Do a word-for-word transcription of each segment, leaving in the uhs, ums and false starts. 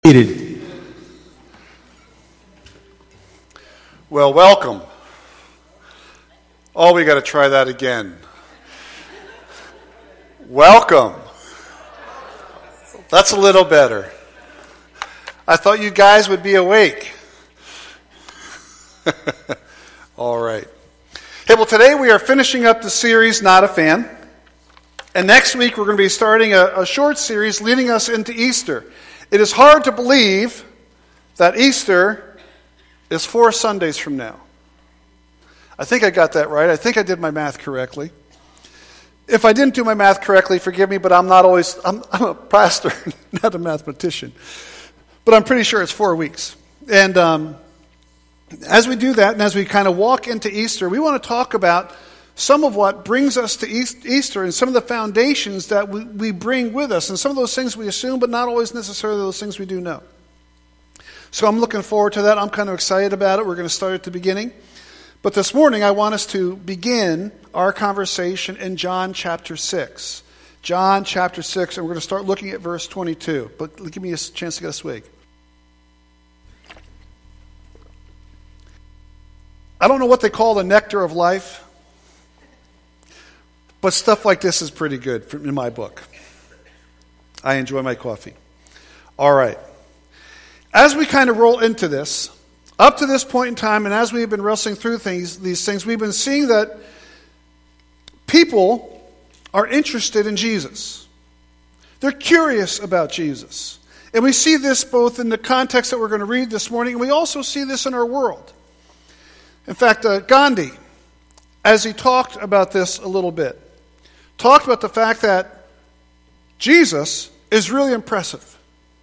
Seated. Well, welcome. Oh, we got to try that again. Welcome. That's a little better. I thought you guys would be awake. All right. Hey, well, today we are finishing up the series, Not a Fan. And next week we're going to be starting a, a short series leading us into Easter. It is hard to believe that Easter is four Sundays from now. I think I got that right. I think I did my math correctly. If I didn't do my math correctly, forgive me, but I'm not always, I'm, I'm a pastor, not a mathematician. But I'm pretty sure it's four weeks. And um, as we do that, and as we kind of walk into Easter, we want to talk about some of what brings us to Easter and some of the foundations that we, we bring with us, and some of those things we assume, but not always necessarily those things we do know. So I'm looking forward to that. I'm kind of excited about it. We're going to start at the beginning. But this morning, I want us to begin our conversation in John chapter six. John chapter six, and we're going to start looking at verse twenty-two. But give me a chance to get a swig. I don't know what they call the nectar of life, but stuff like this is pretty good in my book. I enjoy my coffee. All right. As we kind of roll into this, up to this point in time, and as we've been wrestling through things, these things, we've been seeing that people are interested in Jesus. They're curious about Jesus. And we see this both in the context that we're going to read this morning, and we also see this in our world. In fact, uh, Gandhi, as he talked about this a little bit, talked about the fact that Jesus is really impressive,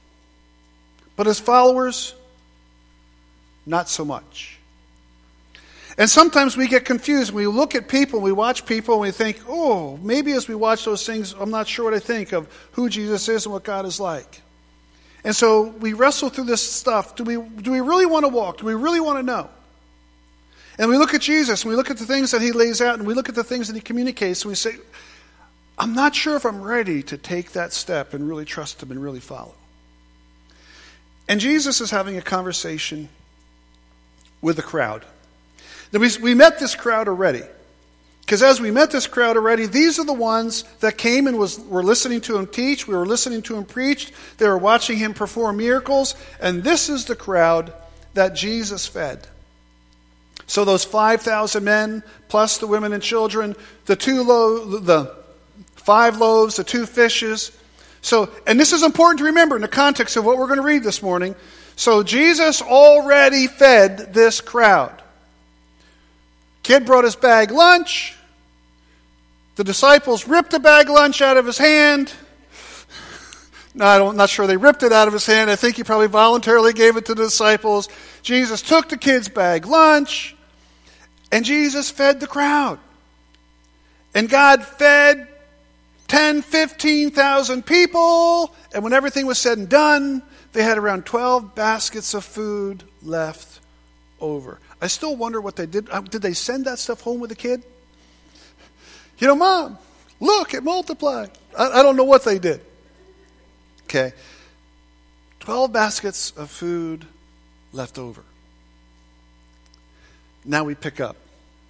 but his followers, not so much. And sometimes we get confused. We look at people, we watch people, and we think, oh, maybe as we watch those things, I'm not sure what I think of who Jesus is and what God is like. And so we wrestle through this stuff. Do we, do we really want to walk? Do we really want to know? And we look at Jesus, and we look at the things that he lays out, and we look at the things that he communicates, and we say, I'm not sure if I'm ready to take that step and really trust him and really follow. And Jesus is having a conversation with the crowd. Now, we, we met this crowd already. Because as we met this crowd already, these are the ones that came and was, were listening to him teach. We were listening to him preach. They were watching him perform miracles. And this is the crowd that Jesus fed. So those five thousand men, plus the women and children, the two lo- the five loaves, the two fishes. So, and this is important to remember in the context of what we're going to read this morning. So Jesus already fed this crowd. Kid brought his bag lunch. The disciples ripped the bag lunch out of his hand. No, I'm not sure they ripped it out of his hand. I think he probably voluntarily gave it to the disciples. Jesus took the kid's bag lunch. And Jesus fed the crowd. And God fed ten, fifteen thousand people. And when everything was said and done, they had around twelve baskets of food left over. I still wonder what they did. Did they send that stuff home with the kid? You know, Mom, look, it multiplied. I, I don't know what they did. Okay. twelve baskets of food left over. Now we pick up.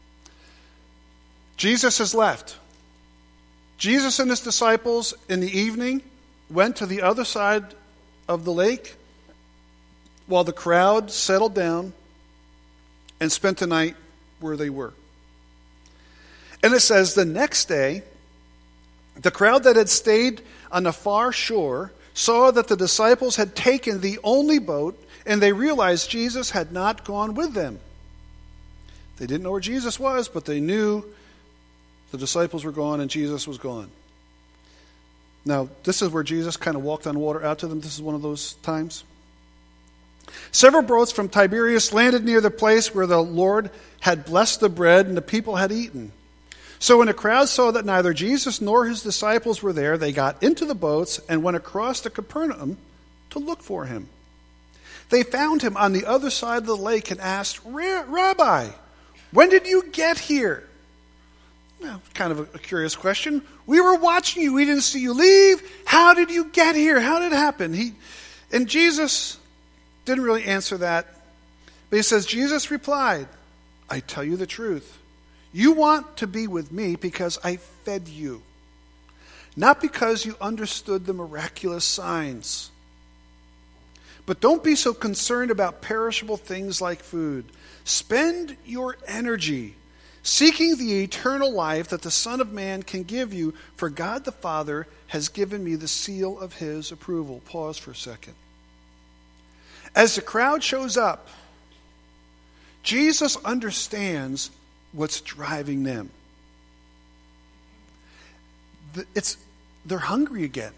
Jesus has left. Jesus and his disciples in the evening went to the other side of the lake while the crowd settled down and spent the night where they were. And it says the next day, the crowd that had stayed on the far shore saw that the disciples had taken the only boat, and they realized Jesus had not gone with them. They didn't know where Jesus was, but they knew the disciples were gone and Jesus was gone. Now, this is where Jesus kind of walked on water out to them. This is one of those times. Several boats from Tiberias landed near the place where the Lord had blessed the bread and the people had eaten. So when the crowd saw that neither Jesus nor his disciples were there, they got into the boats and went across to Capernaum to look for him. They found him on the other side of the lake and asked, Rabbi, when did you get here? Well, kind of a, a curious question. We were watching you. We didn't see you leave. How did you get here? How did it happen? He, And Jesus didn't really answer that. But he says, Jesus replied, I tell you the truth. You want to be with me because I fed you, not because you understood the miraculous signs. But don't be so concerned about perishable things like food. Spend your energy seeking the eternal life that the Son of Man can give you, for God the Father has given me the seal of his approval. Pause for a second. As the crowd shows up, Jesus understands what's driving them. It's, they're hungry again.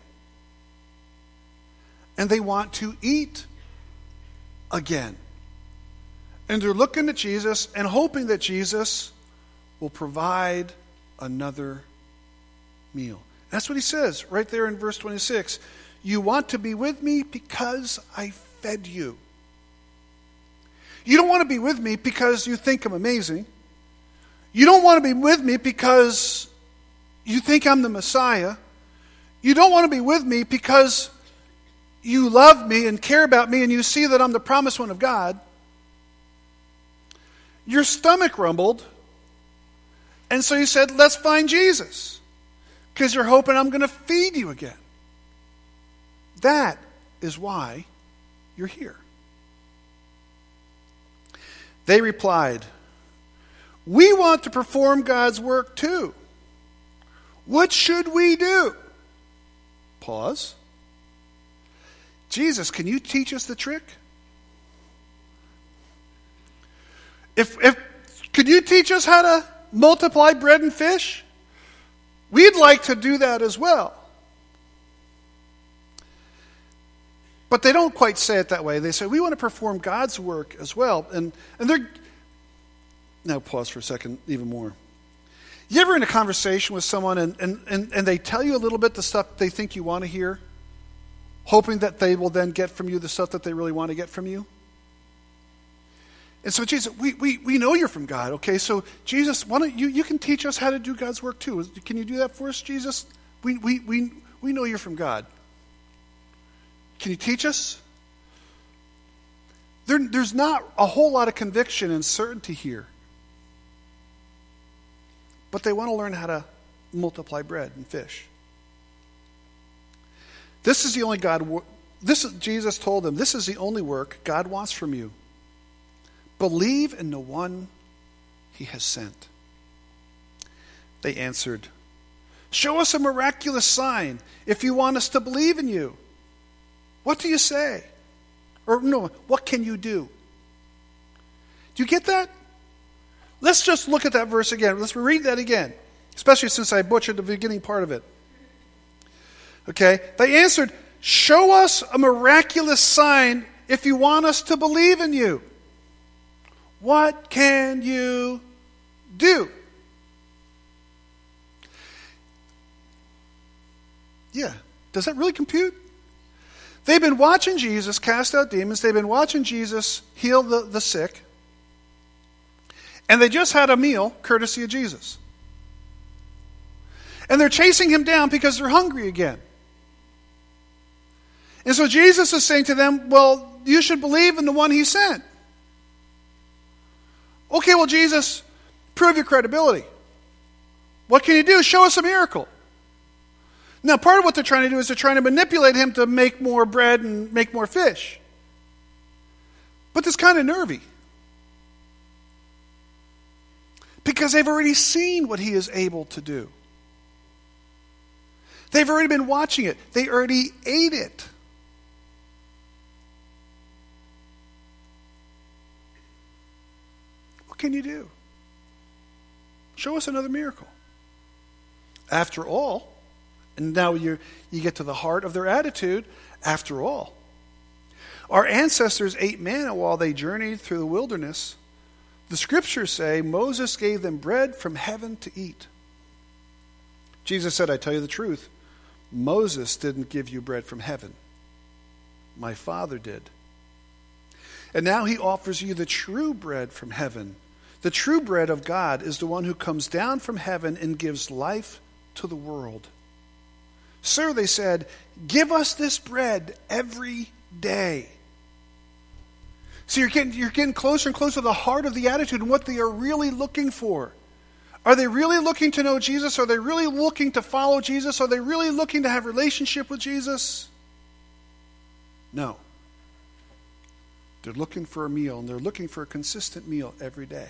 And they want to eat again. And they're looking at Jesus and hoping that Jesus will provide another meal. That's what he says right there in verse twenty-six. You want to be with me because I fed you. You don't want to be with me because you think I'm amazing. You don't want to be with me because you think I'm the Messiah. You don't want to be with me because you love me and care about me and you see that I'm the promised one of God. Your stomach rumbled, and so you said, let's find Jesus, because you're hoping I'm going to feed you again. That is why you're here. They replied, we want to perform God's work too. What should we do? Pause. Jesus, can you teach us the trick? If, if could you teach us how to multiply bread and fish? We'd like to do that as well. But they don't quite say it that way. They say, we want to perform God's work as well. And and they're... Now pause for a second, even more. You ever in a conversation with someone and, and, and, and they tell you a little bit the stuff they think you want to hear, hoping that they will then get from you the stuff that they really want to get from you? And so Jesus, we, we, we know you're from God, okay? So Jesus, why don't you, you can teach us how to do God's work too. Can you do that for us, Jesus? We, we, we, we know you're from God. Can you teach us? There, there's not a whole lot of conviction and certainty here. But they want to learn how to multiply bread and fish. This is the only God, this is, Jesus told them, this is the only work God wants from you. Believe in the one he has sent. They answered, show us a miraculous sign if you want us to believe in you. What do you say? Or no, what can you do? Do you get that? Let's just look at that verse again. Let's read that again, especially since I butchered the beginning part of it. Okay, they answered, show us a miraculous sign if you want us to believe in you. What can you do? Yeah, does that really compute? They've been watching Jesus cast out demons. They've been watching Jesus heal the, the sick. And they just had a meal courtesy of Jesus. And they're chasing him down because they're hungry again. And so Jesus is saying to them, well, you should believe in the one he sent. Okay, well, Jesus, prove your credibility. What can you do? Show us a miracle. Now, part of what they're trying to do is they're trying to manipulate him to make more bread and make more fish. But it's kind of nervy. Because they've already seen what he is able to do. They've already been watching it. They already ate it. What can you do? Show us another miracle. After all, and now you you get to the heart of their attitude, after all, our ancestors ate manna while they journeyed through the wilderness. The scriptures say Moses gave them bread from heaven to eat. Jesus said, I tell you the truth, Moses didn't give you bread from heaven. My Father did. And now he offers you the true bread from heaven. The true bread of God is the one who comes down from heaven and gives life to the world. Sir, they said, give us this bread every day. So you're getting, you're getting closer and closer to the heart of the attitude and what they are really looking for. Are they really looking to know Jesus? Are they really looking to follow Jesus? Are they really looking to have a relationship with Jesus? No. They're looking for a meal, and they're looking for a consistent meal every day.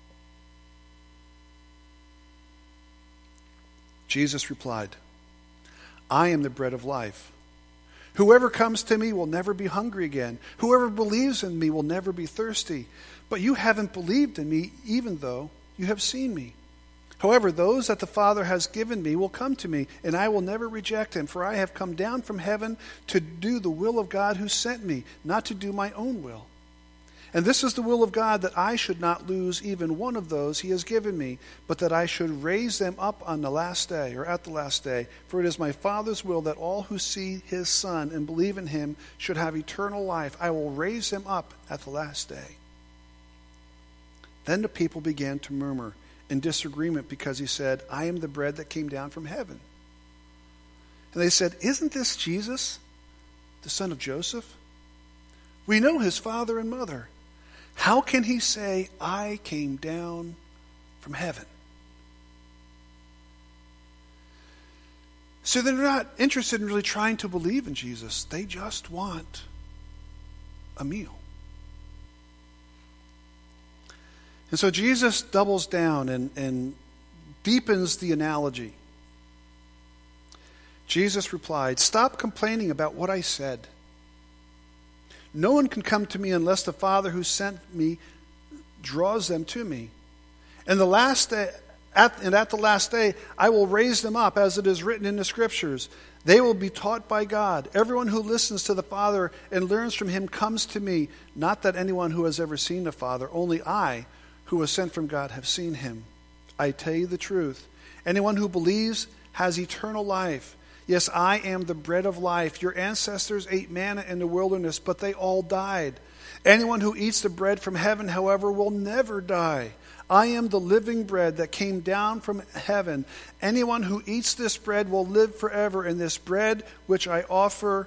Jesus replied, I am the bread of life. Whoever comes to me will never be hungry again. Whoever believes in me will never be thirsty. But you haven't believed in me, even though you have seen me. However, those that the Father has given me will come to me, and I will never reject them, for I have come down from heaven to do the will of God who sent me, not to do my own will. And this is the will of God, that I should not lose even one of those he has given me, but that I should raise them up on the last day, or at the last day. For it is my Father's will that all who see his Son and believe in him should have eternal life. I will raise them up at the last day. Then the people began to murmur in disagreement because he said, I am the bread that came down from heaven. And they said, isn't this Jesus, the son of Joseph? We know his father and mother. How can he say, I came down from heaven? So they're not interested in really trying to believe in Jesus. They just want a meal. And so Jesus doubles down and, and deepens the analogy. Jesus replied, stop complaining about what I said. No one can come to me unless the Father who sent me draws them to me. And the last day, at, and at the last day, I will raise them up, as it is written in the Scriptures. They will be taught by God. Everyone who listens to the Father and learns from him comes to me. Not that anyone who has ever seen the Father, only I, who was sent from God, have seen him. I tell you the truth. Anyone who believes has eternal life. Yes, I am the bread of life. Your ancestors ate manna in the wilderness, but they all died. Anyone who eats the bread from heaven, however, will never die. I am the living bread that came down from heaven. Anyone who eats this bread will live forever, and this bread which I offer,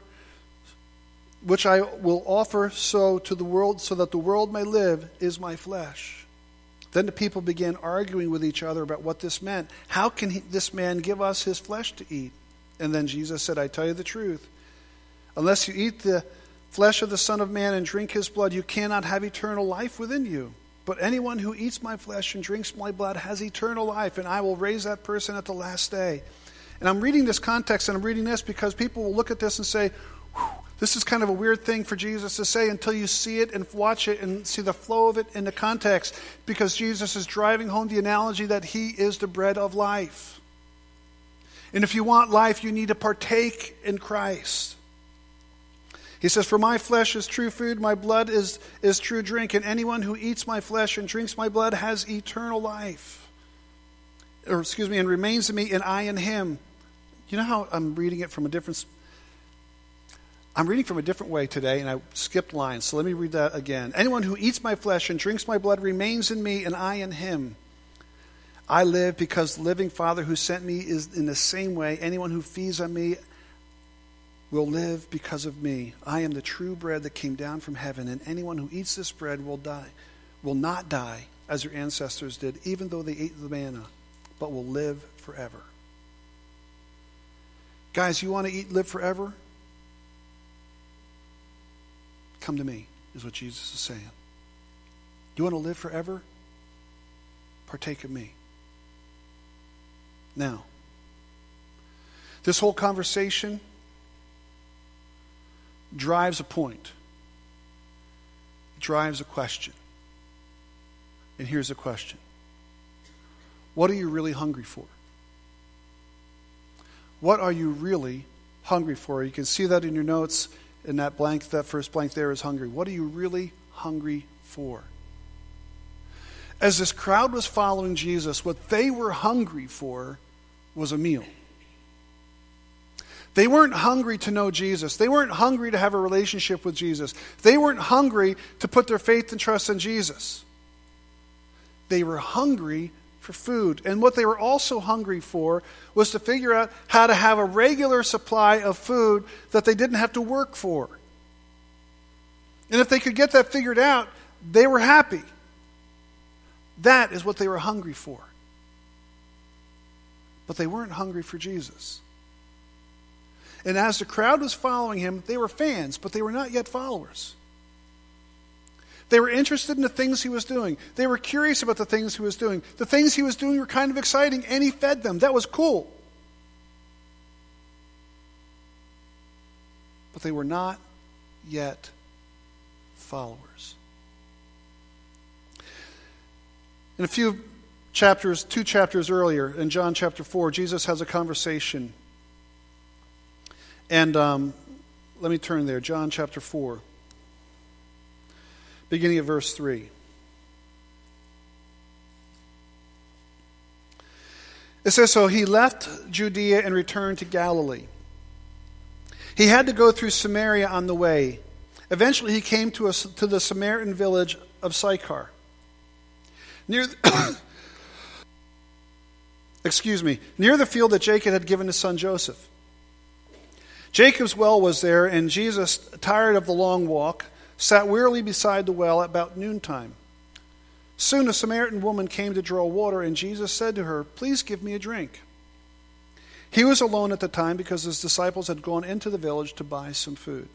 which I will offer so to the world, so that the world may live, is my flesh. Then the people began arguing with each other about what this meant. How can he, this man give us his flesh to eat? And then Jesus said, I tell you the truth. Unless you eat the flesh of the Son of Man and drink his blood, you cannot have eternal life within you. But anyone who eats my flesh and drinks my blood has eternal life, and I will raise that person at the last day. And I'm reading this context, and I'm reading this because people will look at this and say, this is kind of a weird thing for Jesus to say until you see it and watch it and see the flow of it in the context, because Jesus is driving home the analogy that he is the bread of life. And if you want life, you need to partake in Christ. He says, for my flesh is true food, my blood is, is true drink, and anyone who eats my flesh and drinks my blood has eternal life. Or, excuse me, and remains in me, and I in him. You know how I'm reading it from a different... I'm reading from a different way today, and I skipped lines, so let me read that again. Anyone who eats my flesh and drinks my blood remains in me, and I in him. I live because the living Father who sent me is in the same way. Anyone who feeds on me will live because of me. I am the true bread that came down from heaven, and anyone who eats this bread will die, will not die as your ancestors did, even though they ate the manna, but will live forever. Guys, you want to eat, live forever? Come to me, is what Jesus is saying. You want to live forever? Partake of me. Now, this whole conversation drives a point. It drives a question. And here's the question. What are you really hungry for? What are you really hungry for? You can see that in your notes. In that blank, that first blank there is hungry. What are you really hungry for? As this crowd was following Jesus, what they were hungry for was a meal. They weren't hungry to know Jesus. They weren't hungry to have a relationship with Jesus. They weren't hungry to put their faith and trust in Jesus. They were hungry for food. And what they were also hungry for was to figure out how to have a regular supply of food that they didn't have to work for. And if they could get that figured out, they were happy. That is what they were hungry for. But they weren't hungry for Jesus. And as the crowd was following him, they were fans, but they were not yet followers. They were interested in the things he was doing. They were curious about the things he was doing. The things he was doing were kind of exciting, and he fed them. That was cool. But they were not yet followers. In a few chapters, two chapters earlier, in John chapter four, Jesus has a conversation. And um, let me turn there. John chapter four, beginning of verse three. It says, so he left Judea and returned to Galilee. He had to go through Samaria on the way. Eventually he came to, a, to the Samaritan village of Sychar. Near the, excuse me, near the field that Jacob had given his son Joseph. Jacob's well was there, and Jesus, tired of the long walk, sat wearily beside the well at about noontime. Soon a Samaritan woman came to draw water, and Jesus said to her, please give me a drink. He was alone at the time because his disciples had gone into the village to buy some food.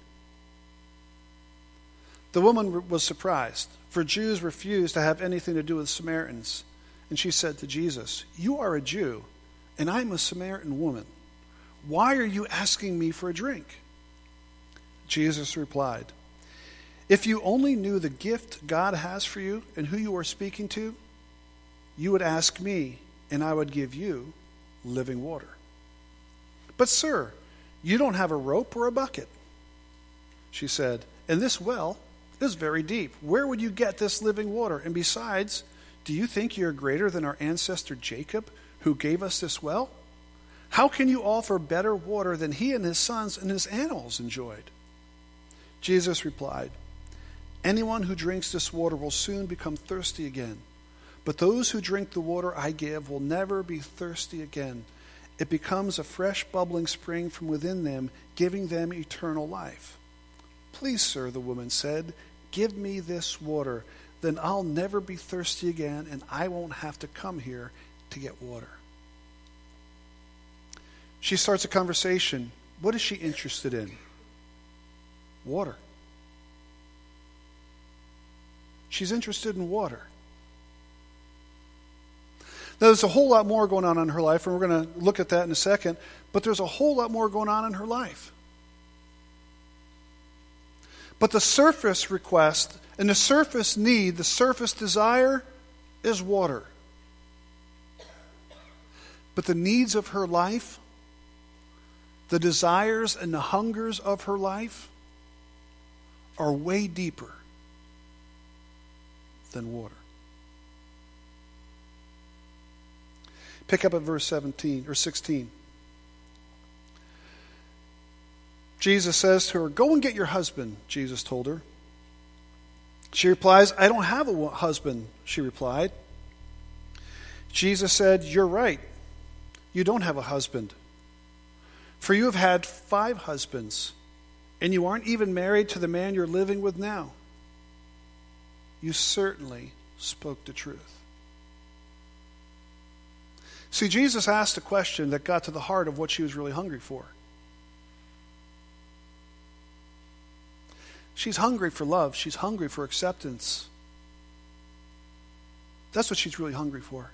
The woman was surprised, for Jews refused to have anything to do with Samaritans. And she said to Jesus, you are a Jew, and I'm a Samaritan woman. Why are you asking me for a drink? Jesus replied, if you only knew the gift God has for you and who you are speaking to, you would ask me, and I would give you living water. But sir, you don't have a rope or a bucket. She said, and this well is very deep. Where would you get this living water? And besides, do you think you're greater than our ancestor Jacob, who gave us this well? How can you offer better water than he and his sons and his animals enjoyed? Jesus replied, anyone who drinks this water will soon become thirsty again. But those who drink the water I give will never be thirsty again. It becomes a fresh bubbling spring from within them, giving them eternal life. Please, sir, the woman said, give me this water. Then I'll never be thirsty again, and I won't have to come here to get water. She starts a conversation. What is she interested in? Water. She's interested in water. Now, there's a whole lot more going on in her life, and we're going to look at that in a second, but there's a whole lot more going on in her life. But the surface request and the surface need, the surface desire is water. But the needs of her life, the desires and the hungers of her life are way deeper than water. Pick up at verse seventeen or sixteen. Jesus says to her, go and get your husband, Jesus told her. She replies, I don't have a husband, she replied. Jesus said, you're right. You don't have a husband. For you have had five husbands, and you aren't even married to the man you're living with now. You certainly spoke the truth. See, Jesus asked a question that got to the heart of what she was really hungry for. She's hungry for love. She's hungry for acceptance. That's what she's really hungry for.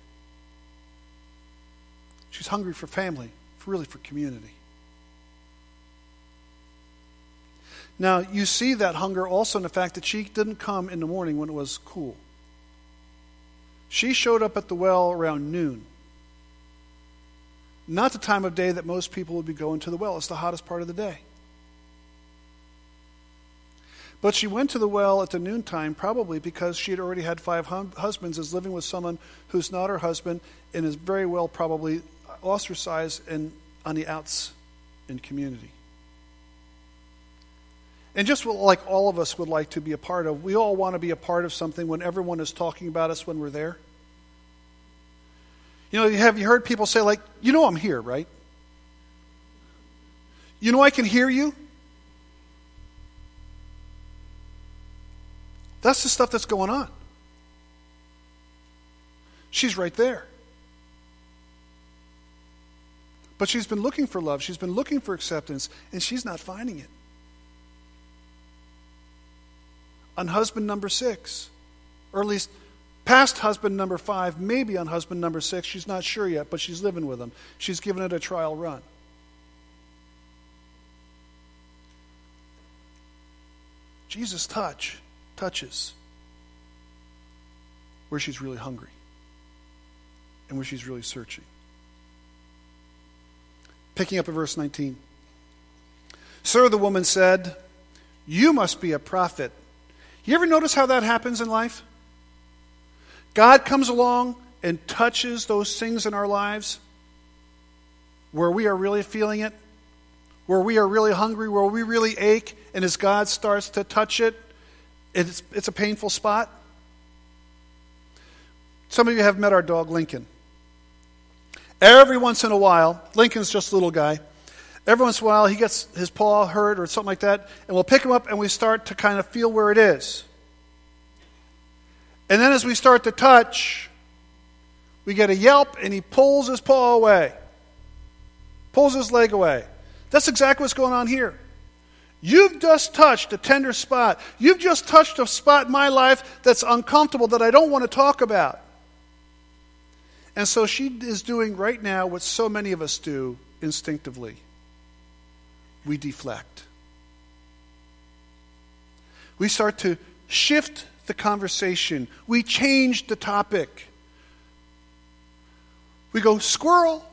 She's hungry for family, for really for community. Now, you see that hunger also in the fact that she didn't come in the morning when it was cool. She showed up at the well around noon. Not the time of day that most people would be going to the well. It's the hottest part of the day. But she went to the well at the noontime probably because she had already had five hum- husbands, is living with someone who's not her husband and is very well probably ostracized and on the outs in community. And just like all of us would like to be a part of, we all want to be a part of something when everyone is talking about us when we're there. You know, have you heard people say, like, you know I'm here, right? You know I can hear you? That's the stuff that's going on. She's right there. But she's been looking for love. She's been looking for acceptance, and she's not finding it. On husband number six, or at least past husband number five, maybe on husband number six, she's not sure yet, but she's living with him. She's given it a trial run. Jesus' touch touches where she's really hungry and where she's really searching. Picking up at verse nineteen. Sir, the woman said, you must be a prophet. You ever notice how that happens in life? God comes along and touches those things in our lives where we are really feeling it, where we are really hungry, where we really ache, and as God starts to touch it, it's, it's a painful spot. Some of you have met our dog, Lincoln. Every once in a while, Lincoln's just a little guy, every once in a while he gets his paw hurt or something like that, and we'll pick him up and we start to kind of feel where it is. And then as we start to touch, we get a yelp and he pulls his paw away, pulls his leg away. That's exactly what's going on here. You've just touched a tender spot. You've just touched a spot in my life that's uncomfortable, that I don't want to talk about. And so she is doing right now what so many of us do instinctively. We deflect. We start to shift the conversation. We change the topic. We go, squirrel.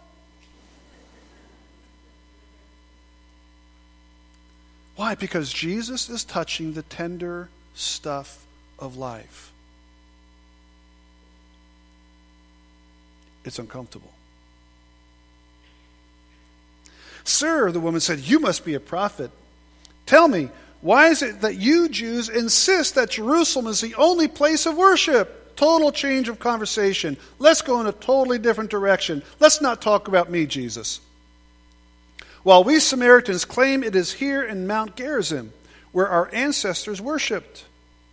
Why? Because Jesus is touching the tender stuff of life. It's uncomfortable. Sir, the woman said, you must be a prophet. Tell me, why is it that you Jews insist that Jerusalem is the only place of worship? Total change of conversation. Let's go in a totally different direction. Let's not talk about me, Jesus. While we Samaritans claim it is here in Mount Gerizim, where our ancestors worshipped.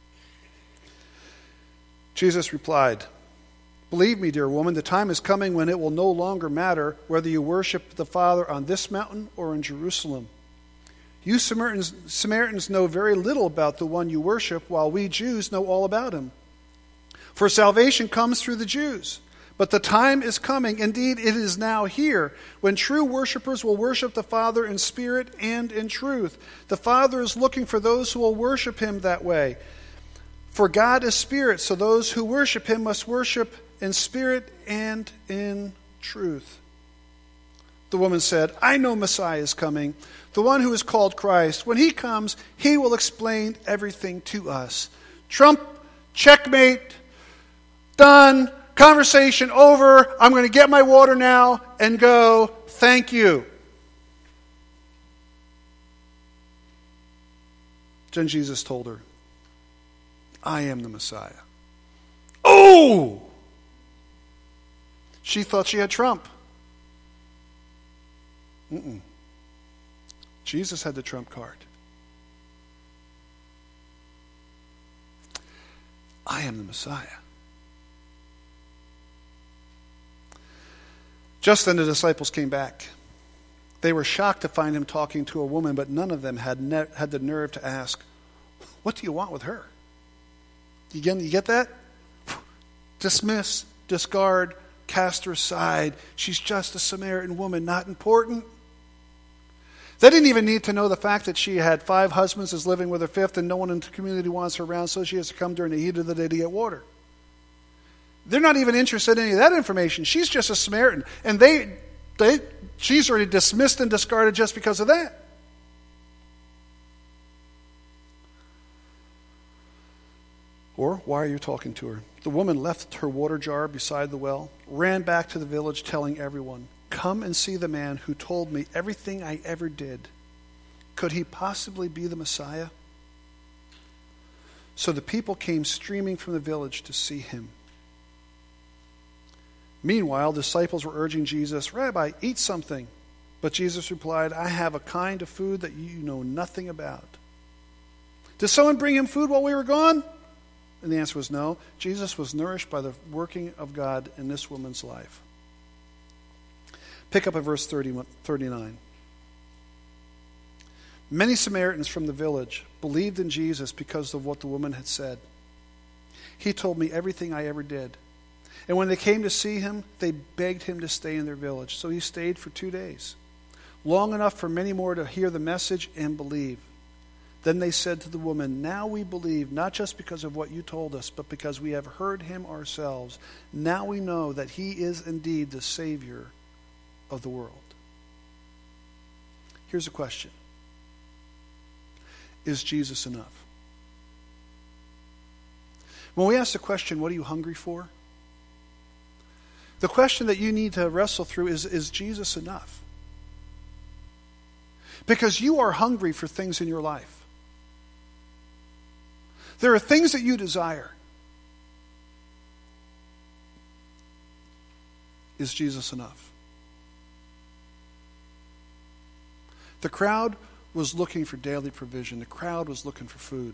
Jesus replied, believe me, dear woman, the time is coming when it will no longer matter whether you worship the Father on this mountain or in Jerusalem. You Samaritans, Samaritans know very little about the one you worship, while we Jews know all about him. For salvation comes through the Jews. But the time is coming, indeed it is now here, when true worshipers will worship the Father in spirit and in truth. The Father is looking for those who will worship him that way. For God is spirit, so those who worship him must worship in spirit and in truth. The woman said, I know Messiah is coming, the one who is called Christ. When he comes, he will explain everything to us. Trump, checkmate, done, conversation over. I'm going to get my water now and go, thank you. Then Jesus told her, I am the Messiah. Oh! She thought she had Trump. Mm-mm. Jesus had the trump card. I am the Messiah. Just then the disciples came back. They were shocked to find him talking to a woman, but none of them had ne- had the nerve to ask, what do you want with her? You get, you get that? Dismiss, discard, cast her aside. She's just a Samaritan woman, not important. They didn't even need to know the fact that she had five husbands, is living with her fifth, and no one in the community wants her around, so she has to come during the heat of the day to get water. They're not even interested in any of that information. She's just a Samaritan. And they, they, she's already dismissed and discarded just because of that. Or, why are you talking to her? The woman left her water jar beside the well, ran back to the village telling everyone, come and see the man who told me everything I ever did. Could he possibly be the Messiah? So the people came streaming from the village to see him. Meanwhile, disciples were urging Jesus, Rabbi, eat something. But Jesus replied, I have a kind of food that you know nothing about. Did someone bring him food while we were gone? And the answer was no. Jesus was nourished by the working of God in this woman's life. Pick up at verse thirty, thirty-nine. Many Samaritans from the village believed in Jesus because of what the woman had said. He told me everything I ever did. And when they came to see him, they begged him to stay in their village. So he stayed for two days, long enough for many more to hear the message and believe. Then they said to the woman, now we believe, not just because of what you told us, but because we have heard him ourselves. Now we know that he is indeed the Savior of the world. Here's a question. Is Jesus enough? When we ask the question, what are you hungry for? The question that you need to wrestle through is, is Jesus enough? Because you are hungry for things in your life. There are things that you desire. Is Jesus enough? The crowd was looking for daily provision. The crowd was looking for food.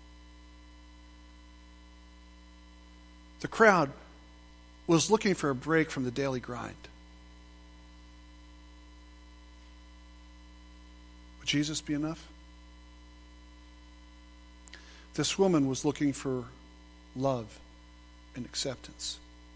The crowd was looking for a break from the daily grind. Would Jesus be enough? This woman was looking for love and acceptance.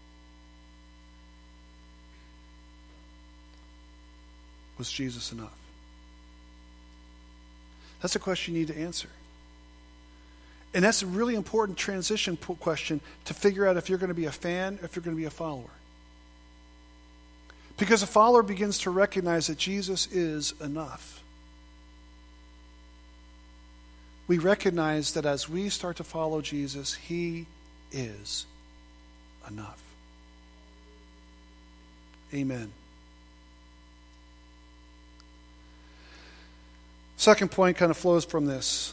Was Jesus enough? That's a question you need to answer. And that's a really important transition question to figure out if you're going to be a fan or if you're going to be a follower. Because a follower begins to recognize that Jesus is enough. We recognize that as we start to follow Jesus, he is enough. Amen. Second point kind of flows from this.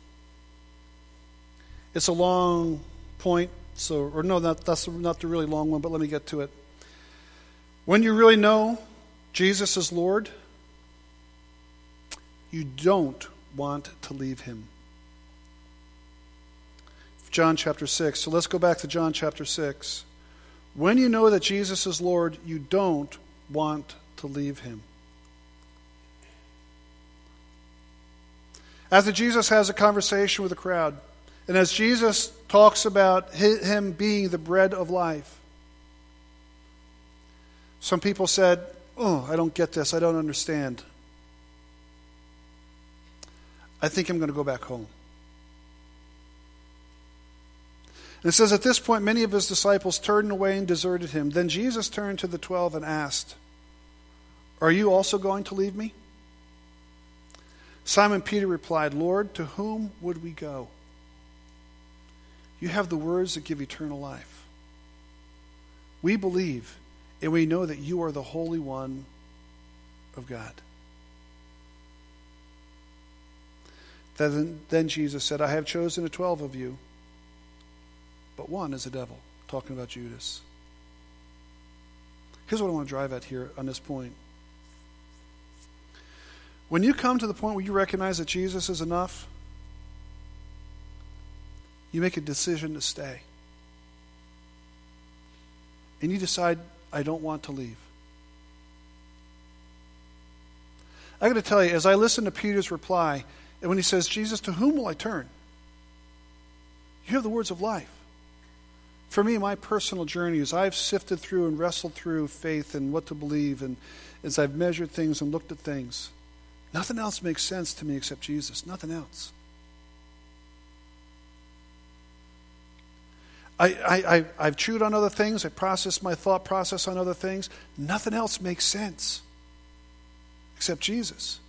It's a long point, so or no, not, that's not the really long one, but let me get to it. When you really know Jesus is Lord, you don't want to leave him. John chapter six. So let's go back to John chapter six. When you know that Jesus is Lord, you don't want to leave him. After Jesus has a conversation with the crowd, and as Jesus talks about him being the bread of life, some people said, oh, I don't get this. I don't understand. I think I'm going to go back home. And it says, at this point, many of his disciples turned away and deserted him. Then Jesus turned to the twelve and asked, are you also going to leave me? Simon Peter replied, Lord, to whom would we go? You have the words that give eternal life. We believe, and we know that you are the Holy One of God. Then, then Jesus said, I have chosen the twelve of you, but one is a devil. Talking about Judas. Here's what I want to drive at here on this point. When you come to the point where you recognize that Jesus is enough, you make a decision to stay. And you decide, I don't want to leave. I got to tell you, as I listen to Peter's reply, and when he says, Jesus, to whom will I turn? You have the words of life. For me, my personal journey, as I've sifted through and wrestled through faith and what to believe, and as I've measured things and looked at things, nothing else makes sense to me except Jesus. Nothing else. I, I, I, I've chewed on other things. I processed my thought process on other things. Nothing else makes sense except Jesus.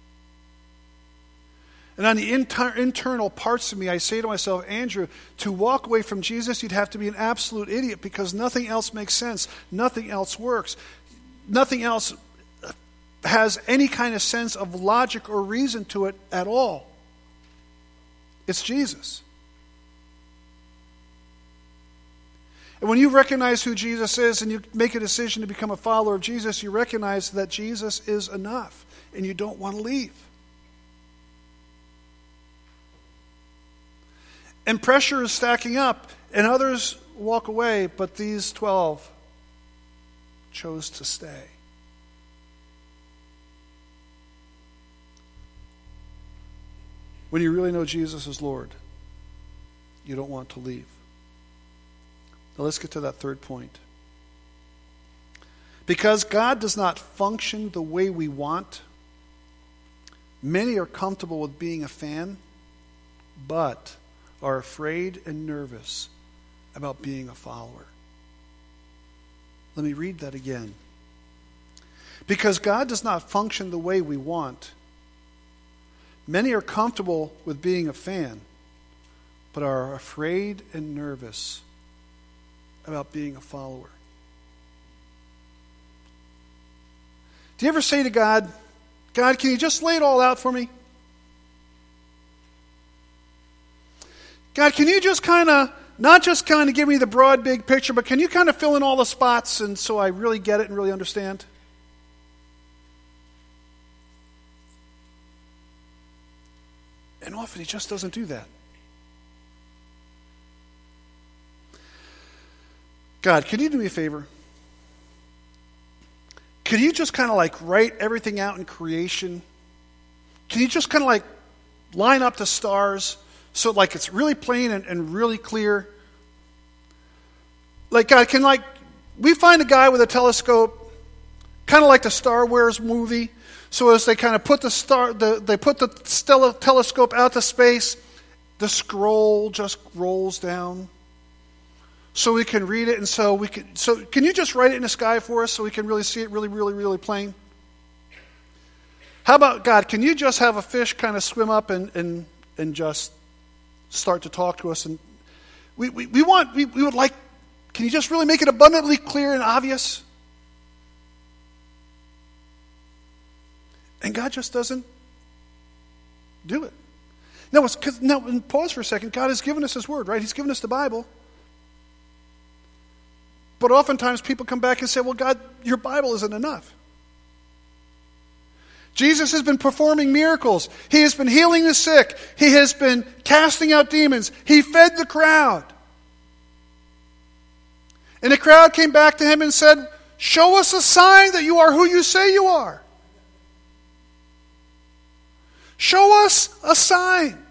And on the inter- internal parts of me, I say to myself, Andrew, to walk away from Jesus, you'd have to be an absolute idiot because nothing else makes sense. Nothing else works. Nothing else has any kind of sense of logic or reason to it at all. It's Jesus. And when you recognize who Jesus is and you make a decision to become a follower of Jesus, you recognize that Jesus is enough and you don't want to leave. and pressure is stacking up, and others walk away, but these twelve chose to stay. When you really know Jesus as Lord, you don't want to leave. Now let's get to that third point. Because God does not function the way we want, many are comfortable with being a fan, but are afraid and nervous about being a follower. Let me read that again. Because God does not function the way we want, many are comfortable with being a fan, but are afraid and nervous about being a follower. Do you ever say to God, God, can you just lay it all out for me? God, can you just kind of, not just kind of give me the broad, big picture, but can you kind of fill in all the spots and so I really get it and really understand? And often he just doesn't do that. God, can you do me a favor? Can you just kind of like write everything out in creation? Can you just kind of like line up the stars so like it's really plain and, and really clear? Like God, can like, we find a guy with a telescope, kind of like the Star Wars movie. So as they kind of put the star, the, they put the stellar telescope out to space, the scroll just rolls down, so we can read it. And so we can. So can you just write it in the sky for us, so we can really see it, really, really, really plain? How about God? Can you just have a fish kind of swim up and and, and just start to talk to us? And we we, we want we, we would like. Can you just really make it abundantly clear and obvious? And God just doesn't do it. Now, it's, cause, now, pause for a second. God has given us His Word, right? He's given us the Bible. But oftentimes people come back and say, well, God, your Bible isn't enough. Jesus has been performing miracles. He has been healing the sick. He has been casting out demons. He fed the crowd. And the crowd came back to Him and said, show us a sign that you are who you say you are. Show us a sign.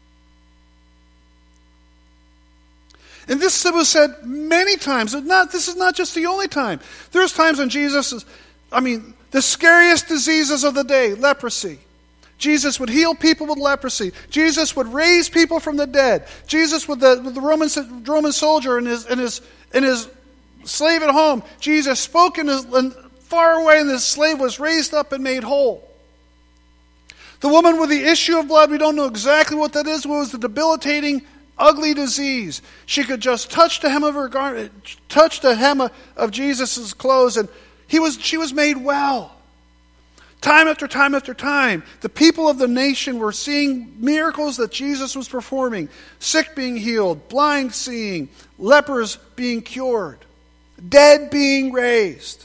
And this was said many times. Not, this is not just the only time. There's times when Jesus is, I mean, the scariest diseases of the day, leprosy. Jesus would heal people with leprosy. Jesus would raise people from the dead. Jesus with the, with the Roman, Roman soldier and his, and, his, and his slave at home. Jesus spoke in his, and far away, and the slave was raised up and made whole. The woman with the issue of blood, we don't know exactly what that is. It was the debilitating, ugly disease. She could just touch the hem of her garment, touch the hem of Jesus' clothes, and he was, she was made well. Time after time after time, the people of the nation were seeing miracles that Jesus was performing. Sick being healed, blind seeing, lepers being cured, dead being raised.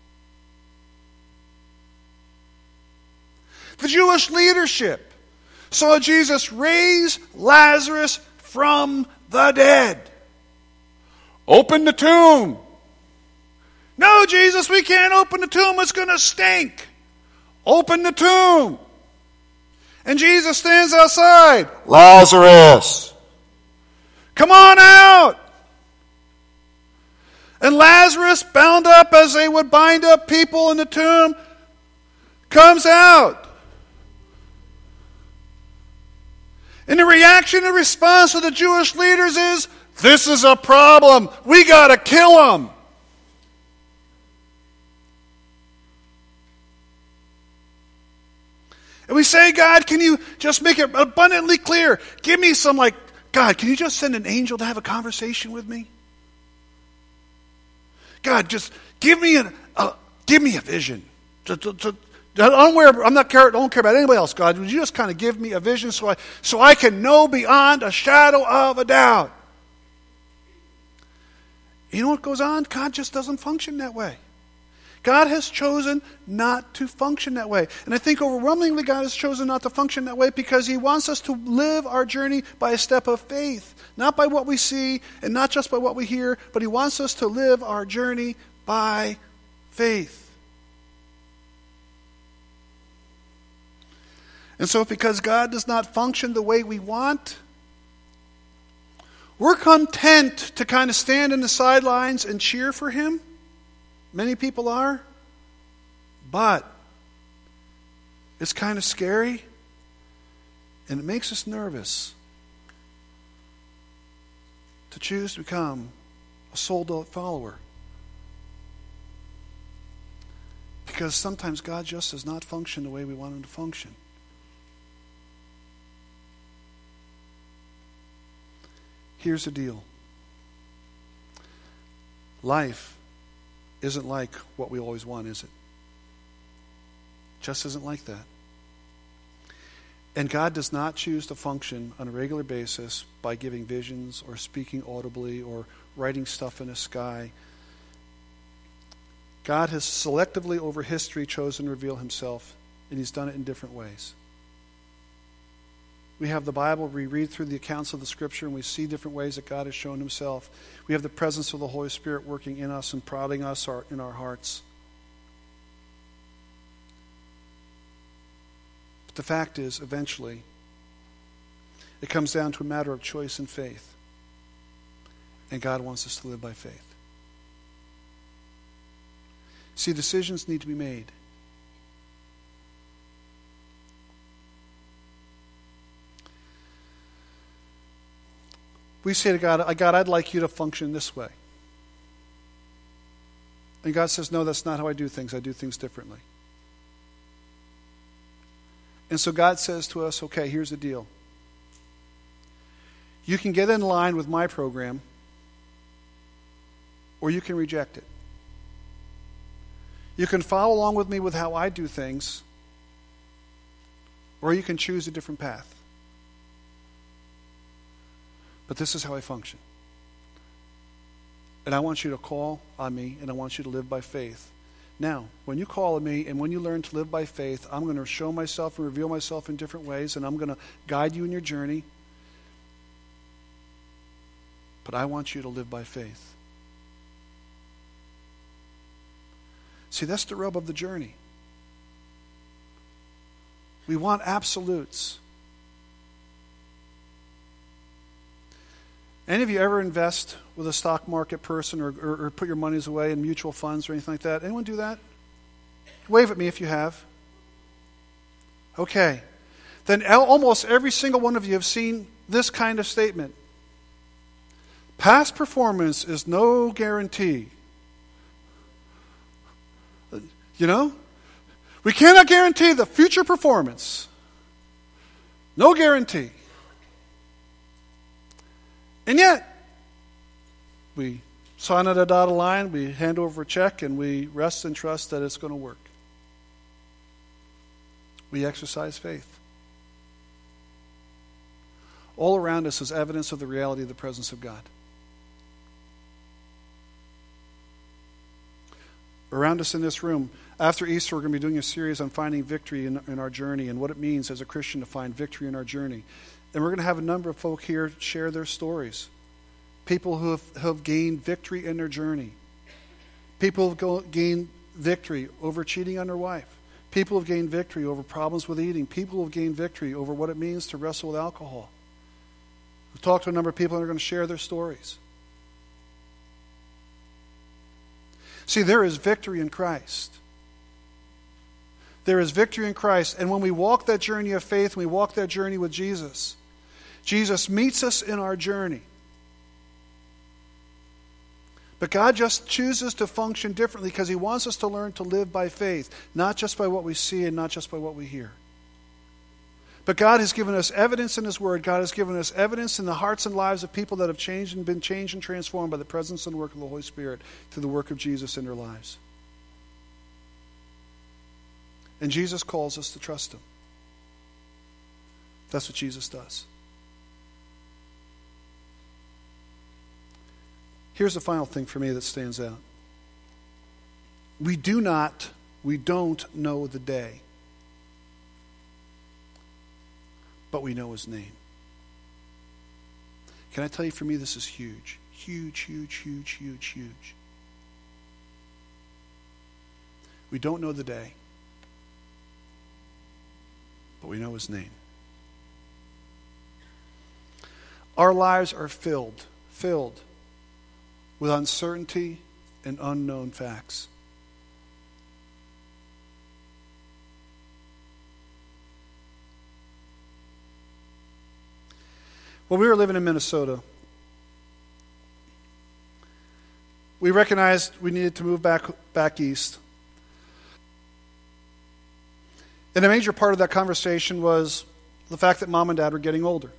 The Jewish leadership saw Jesus raise Lazarus from the dead. Open the tomb. No, Jesus, we can't open the tomb. It's going to stink. Open the tomb. And Jesus stands outside. Lazarus, come on out. And Lazarus, bound up as they would bind up people in the tomb, comes out. And the reaction and response of the Jewish leaders is, this is a problem. We got to kill him. And we say, God, can you just make it abundantly clear? Give me some, like, God, can you just send an angel to have a conversation with me? God, just give me a, a give me a vision. To, to, to, I don't, worry, I'm not care, don't care about anybody else, God. Would you just kind of give me a vision so I, so I can know beyond a shadow of a doubt? You know what goes on? God just doesn't function that way. God has chosen not to function that way. And I think overwhelmingly God has chosen not to function that way because he wants us to live our journey by a step of faith. Not by what we see and not just by what we hear, but he wants us to live our journey by faith. And so because God does not function the way we want, we're content to kind of stand in the sidelines and cheer for him. Many people are. But it's kind of scary, and it makes us nervous to choose to become a sold-out follower. Because sometimes God just does not function the way we want him to function. Here's the deal. Life isn't like what we always want, is it? Just isn't like that. And God does not choose to function on a regular basis by giving visions or speaking audibly or writing stuff in the sky. God has selectively over history chosen to reveal himself, and he's done it in different ways. We have the Bible, we read through the accounts of the Scripture, and we see different ways that God has shown himself. We have the presence of the Holy Spirit working in us and prodding us our, in our hearts. But the fact is, eventually, it comes down to a matter of choice and faith. And God wants us to live by faith. See, decisions need to be made. We say to God, God, I'd like you to function this way. And God says, no, that's not how I do things. I do things differently. And so God says to us, okay, here's the deal. You can get in line with my program, or you can reject it. You can follow along with me with how I do things, or you can choose a different path. But this is how I function. And I want you to call on me, and I want you to live by faith. Now, when you call on me and when you learn to live by faith, I'm going to show myself and reveal myself in different ways, and I'm going to guide you in your journey. But I want you to live by faith. See, that's the rub of the journey. We want absolutes. Any of you ever invest with a stock market person or, or, or put your monies away in mutual funds or anything like that? Anyone do that? Wave at me if you have. Okay. Then almost every single one of you have seen this kind of statement. Past performance is no guarantee. You know? We cannot guarantee the future performance. No guarantee. And yet, we sign on a dotted line, we hand over a check, and we rest and trust that it's going to work. We exercise faith. All around us is evidence of the reality of the presence of God. Around us in this room, after Easter, we're going to be doing a series on finding victory in, in our journey and what it means as a Christian to find victory in our journey. And we're going to have a number of folk here share their stories. People who have, who have gained victory in their journey. People who have go, gained victory over cheating on their wife. People who have gained victory over problems with eating. People who have gained victory over what it means to wrestle with alcohol. We've talked to a number of people that are going to share their stories. See, there is victory in Christ. There is victory in Christ. And when we walk that journey of faith, we walk that journey with Jesus, Jesus meets us in our journey. But God just chooses to function differently because he wants us to learn to live by faith, not just by what we see and not just by what we hear. But God has given us evidence in his word. God has given us evidence in the hearts and lives of people that have changed and been changed and transformed by the presence and work of the Holy Spirit through the work of Jesus in their lives. And Jesus calls us to trust him. That's what Jesus does. Here's the final thing for me that stands out. We do not, we don't know the day, but we know his name. Can I tell you, for me, this is huge. Huge, huge, huge, huge, huge. We don't know the day, but we know his name. Our lives are filled, filled with uncertainty and unknown facts. When we were living in Minnesota, we recognized we needed to move back, back east. And a major part of that conversation was the fact that Mom and Dad were getting older.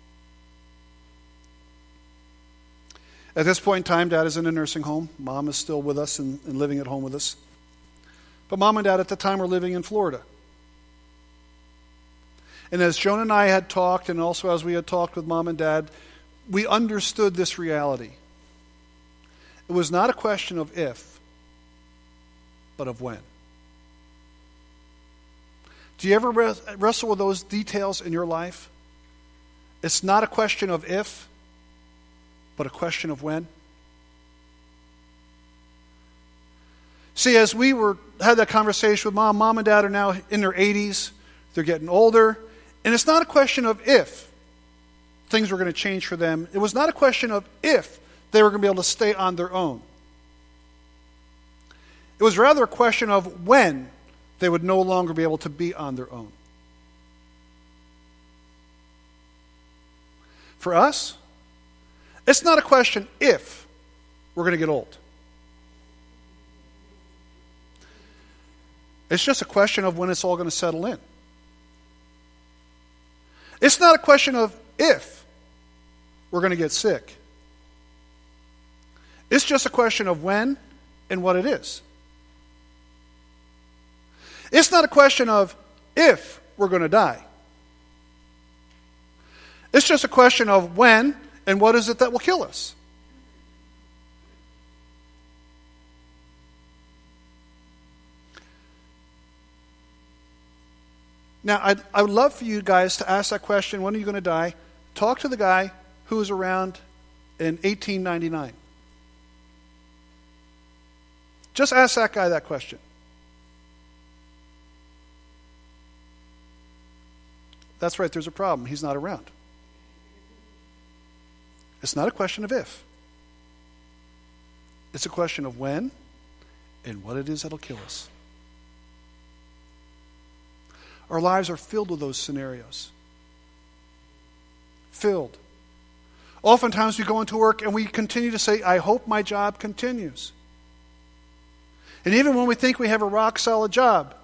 At this point in time, Dad is in a nursing home. Mom is still with us and, and living at home with us. But Mom and Dad at the time were living in Florida. And as Joan and I had talked, and also as we had talked with Mom and Dad, we understood this reality. It was not a question of if, but of when. Do you ever wrestle with those details in your life? It's not a question of if, but a question of when. See, as we were had that conversation with Mom, Mom and Dad are now in their eighties. They're getting older. And it's not a question of if things were going to change for them. It was not a question of if they were going to be able to stay on their own. It was rather a question of when they would no longer be able to be on their own. For us, it's not a question if we're going to get old. It's just a question of when it's all going to settle in. It's not a question of if we're going to get sick. It's just a question of when and what it is. It's not a question of if we're going to die. It's just a question of when and what is it that will kill us. Now, I'd, I would love for you guys to ask that question, when are you going to die? Talk to the guy who was around in eighteen ninety-nine. Just ask that guy that question. That's right, there's a problem. He's not around. It's not a question of if. It's a question of when and what it is that'll kill us. Our lives are filled with those scenarios. Filled. Oftentimes we go into work and we continue to say, I hope my job continues. And even when we think we have a rock solid job,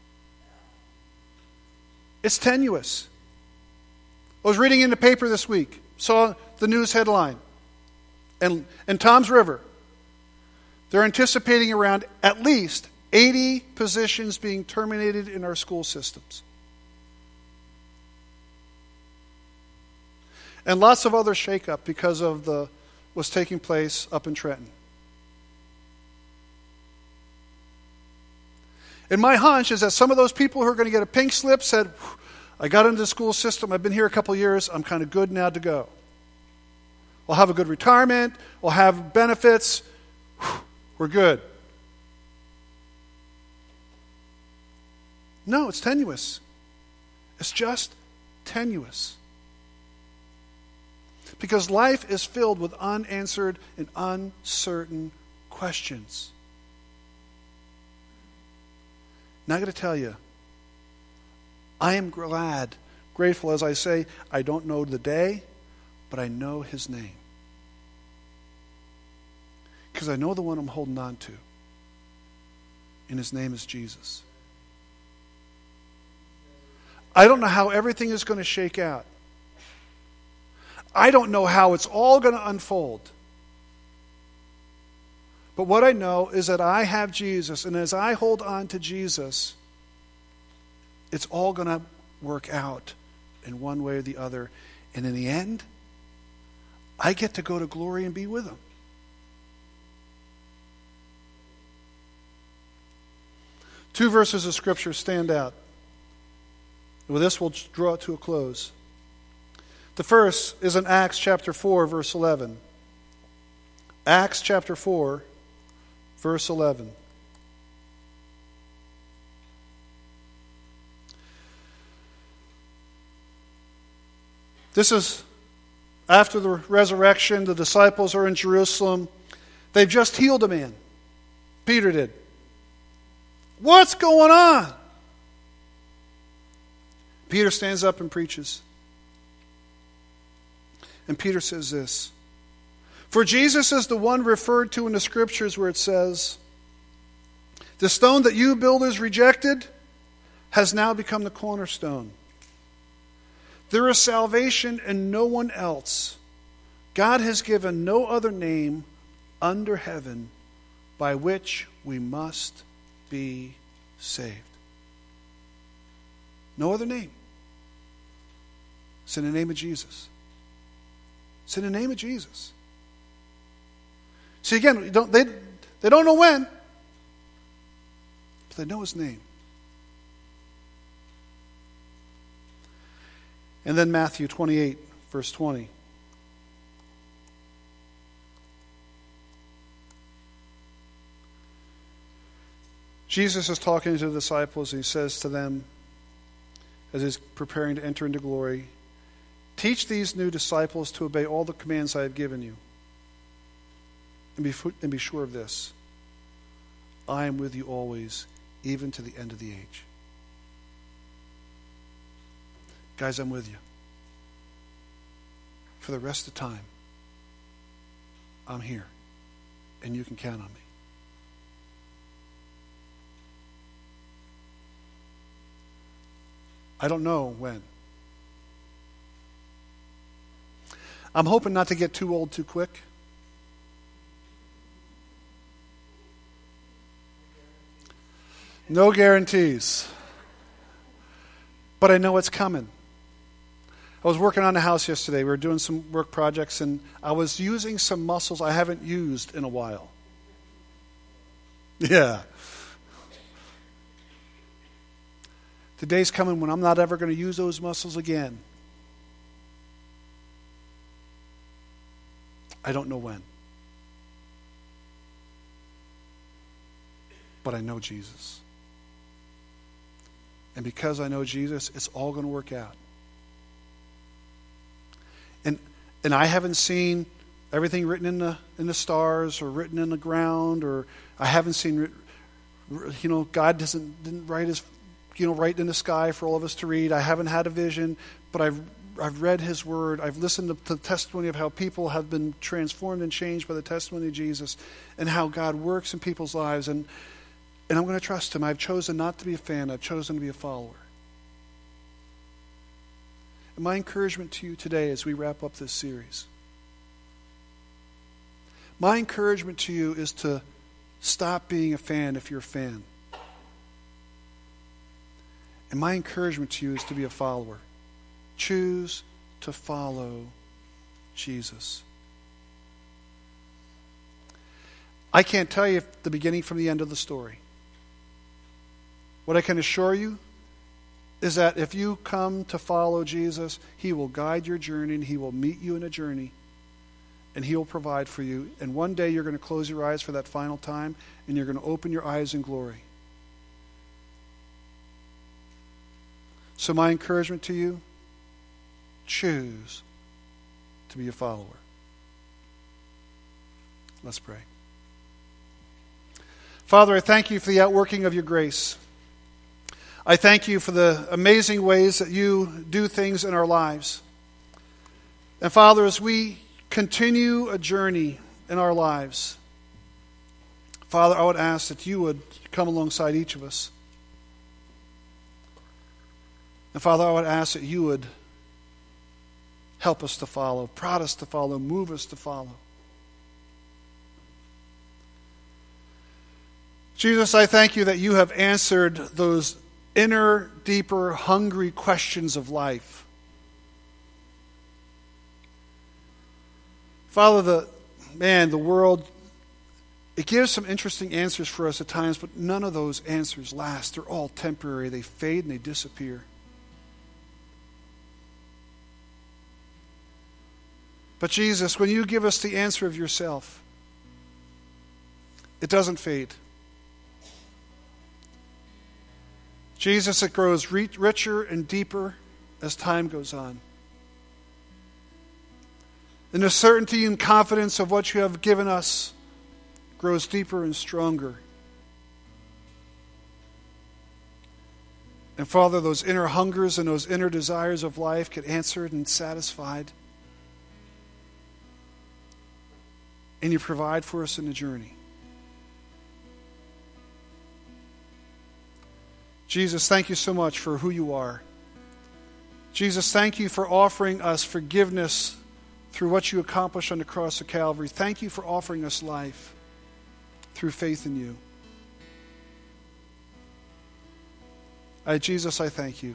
it's tenuous. I was reading in the paper this week, saw the news headline, and in Toms River, they're anticipating around at least eighty positions being terminated in our school systems. And lots of other shakeup because of the what's taking place up in Trenton. And my hunch is that some of those people who are going to get a pink slip said, I got into the school system, I've been here a couple years, I'm kind of good now to go. We'll have a good retirement, we'll have benefits, we're good. No, it's tenuous. It's just tenuous. Because life is filled with unanswered and uncertain questions. Now I got to tell you, I am glad, grateful as I say, I don't know the day, but I know his name. Because I know the one I'm holding on to. And his name is Jesus. I don't know how everything is going to shake out. I don't know how it's all going to unfold. But what I know is that I have Jesus, and as I hold on to Jesus, it's all going to work out in one way or the other. And in the end, I get to go to glory and be with him. Two verses of Scripture stand out. With this, we'll draw it to a close. The first is in Acts chapter four, verse eleven. Acts chapter four, verse eleven. This is after the resurrection. The disciples are in Jerusalem. They've just healed a man. Peter did. What's going on? Peter stands up and preaches. And Peter says this: for Jesus is the one referred to in the Scriptures where it says, the stone that you builders rejected has now become the cornerstone. There is salvation in no one else. God has given no other name under heaven by which we must be saved. No other name. It's in the name of Jesus. It's in the name of Jesus. See, again, don't, they, they don't know when, but they know his name. And then Matthew twenty-eight, verse twenty. Jesus is talking to the disciples. He says to them, as he's preparing to enter into glory, teach these new disciples to obey all the commands I have given you. And be, and be sure of this: I am with you always, even to the end of the age. Guys, I'm with you. For the rest of the time, I'm here. And you can count on me. I don't know when. I'm hoping not to get too old too quick. No guarantees. But I know it's coming. I was working on the house yesterday. We were doing some work projects, and I was using some muscles I haven't used in a while. Yeah. The day's coming when I'm not ever going to use those muscles again. I don't know when. But I know Jesus. And because I know Jesus, it's all going to work out. And and I haven't seen everything written in the in the stars or written in the ground, or I haven't seen, you know, God doesn't didn't write his, you know, write in the sky for all of us to read. I haven't had a vision, but I've I've read his word. I've listened to the testimony of how people have been transformed and changed by the testimony of Jesus, and how God works in people's lives. And and I'm going to trust him. I've chosen not to be a fan. I've chosen to be a follower. And my encouragement to you today as we wrap up this series, my encouragement to you is to stop being a fan if you're a fan. And my encouragement to you is to be a follower. Choose to follow Jesus. I can't tell you the beginning from the end of the story. What I can assure you is that if you come to follow Jesus, he will guide your journey, and he will meet you in a journey, and he will provide for you. And one day you're going to close your eyes for that final time, and you're going to open your eyes in glory. So my encouragement to you, choose to be a follower. Let's pray. Father, I thank you for the outworking of your grace. I thank you for the amazing ways that you do things in our lives. And Father, as we continue a journey in our lives, Father, I would ask that you would come alongside each of us. And Father, I would ask that you would help us to follow, prod us to follow, move us to follow. Jesus, I thank you that you have answered those inner, deeper, hungry questions of life. Father, the man, the world, It gives some interesting answers for us at times, but none of those answers last. They're all temporary. They fade and they disappear. But Jesus, when you give us the answer of yourself, it doesn't fade. Jesus, it grows re- richer and deeper as time goes on. And the certainty and confidence of what you have given us grows deeper and stronger. And Father, those inner hungers and those inner desires of life get answered and satisfied. And you provide for us in the journey. Jesus, thank you so much for who you are. Jesus, thank you for offering us forgiveness through what you accomplished on the cross of Calvary. Thank you for offering us life through faith in you. I, Jesus, I thank you.